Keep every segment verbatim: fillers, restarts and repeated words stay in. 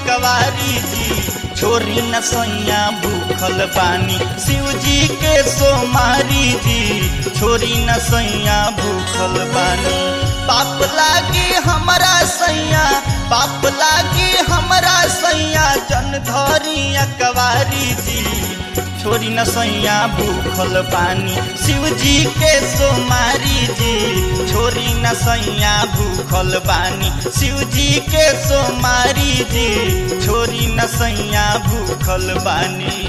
अकवारी जी छोरी न सैया भूखल बानी शिव जी के सोमारी जी छोरी न सैया भूखल बानी पाप लागी हमरा सैया पाप लागी हमरा सैया जन धरी अकवारी जी छोरी न सैया भूखल बानी शिव जी के सोमारी जी छोरी न सैया भूखल बानी शिव जी के सोमारी जी छोरी न सैया भूखल बानी।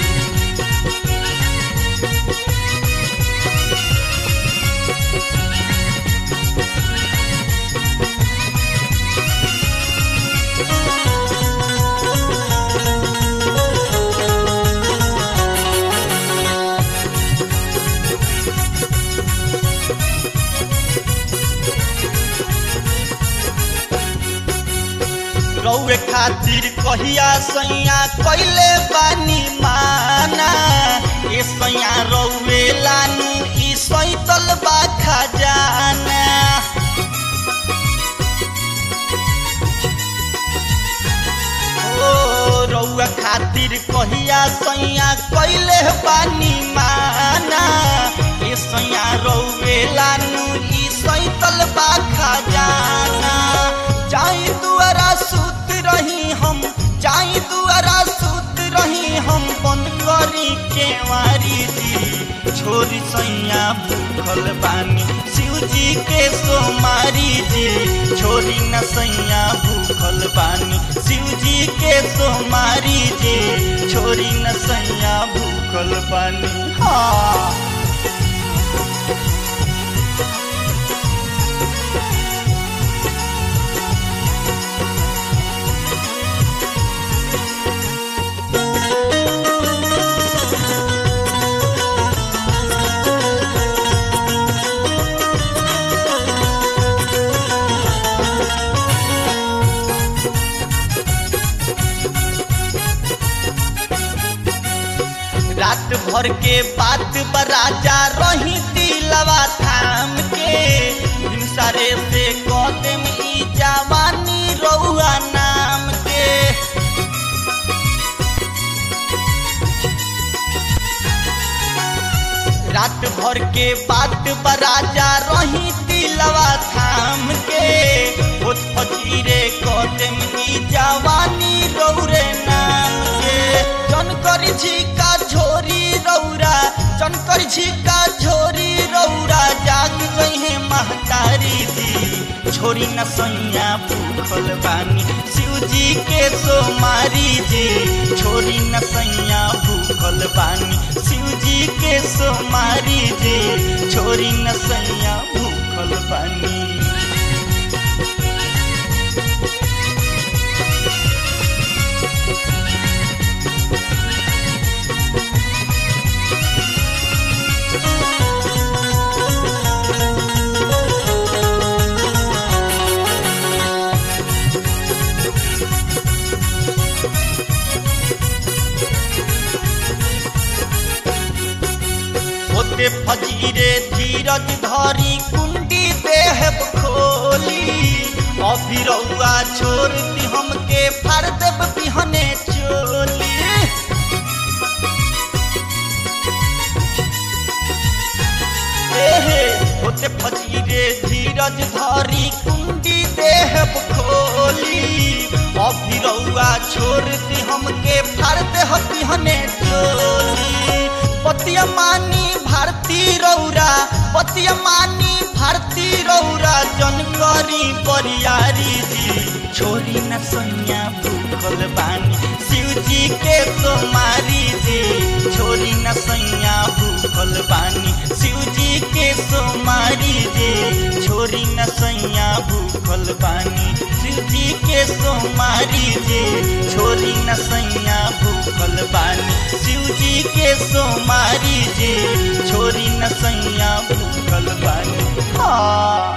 रौए खातिर कहिया सैया कैले बानी माना ए सैया रौए लानू ई सैतल बा खजाना ओ रौए खातिर कहिया सैया कैले बानी माना ए सैया रौए लानू ई सैतल बा खजाना जाई दुआरा सुत रही हम जाई दुआरा सुत रही हम बनकरी केवारी जी छोरी सैया भूखल बानी शिव जी के सोमारी जी छोरी न सैया भूखल बानी शिव जी के सोमारी जी छोरी न सैया भूखल बानी। हाँ रात भर के बात बराजा रही दिलवा थाम के दिन सारे से कदम ई जवानी रउआ नाम के रात भर के बात बराजा रही दिलवा थाम के होत फकीरे कदम ई जवानी रउरे नाम के जन करी झिका झोरी रौरा जन करी झिका झोरी रौरा जाग गई महतारी जी छोरी न सैया भूखल बानी शिव जी के सोमारी जी छोरी न सैया भूखल बानी शिव जी के सोमारी जी छोरी न सैया भूखल बानी। होते फजीरे धीरज धरी कुंडी देहब खोली अभी रउआ छोड़ दी हमके फाड़ देब बिहने चोली एहे होते फजीरे धीरज धरी कुंडी देहब खोली अभी रउआ छोड़ दी हमके फाड़ देब बिहने चोली पतिया मानी भारती रौरा पतिया मानी भारती रौरा जन करी बरियारी जी छोरी न सैया भूखल बानी शिव जी के सोमारी जी छोरी न सैया भूखल बानी शिव जी के सोमारी जी छोरी न सैया भूखल बानी शिव जी के सोमारी जी छोरी न सैया भूखल बानी शिव जी के सोमारी जी छोरी न सैया भूखल बानी। हाँ